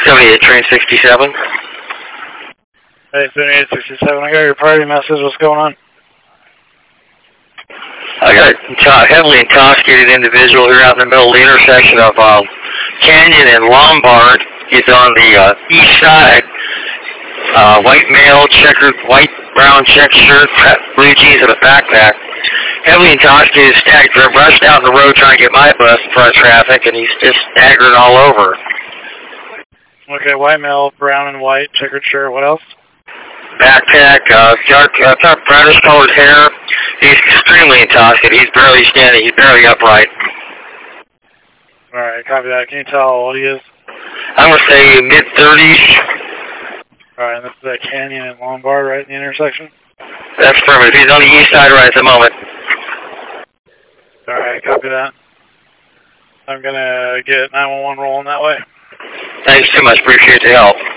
78, train 67. Hey, 7867, I got your party message. What's going on? I got a heavily intoxicated individual here out in the middle of the intersection of Canyon and Lombard. He's on the east side. White male, white brown check shirt, blue jeans, and a backpack. Heavily intoxicated, staggered, rushed out the road trying to get my bus in front of traffic, and he's just staggering all over. Okay, white male, brown and white, checkered shirt. What else? Backpack, got brownish colored hair. He's extremely intoxicated. He's barely standing. He's barely upright. All right, copy that. Can you tell how old he is? I'm going to say mid-30s. All right, and this is at Canyon and Lombard, right in the intersection? That's affirmative. He's on the east side right at the moment. All right, copy that. I'm going to get 911 rolling that way. Thanks too much. Appreciate the help.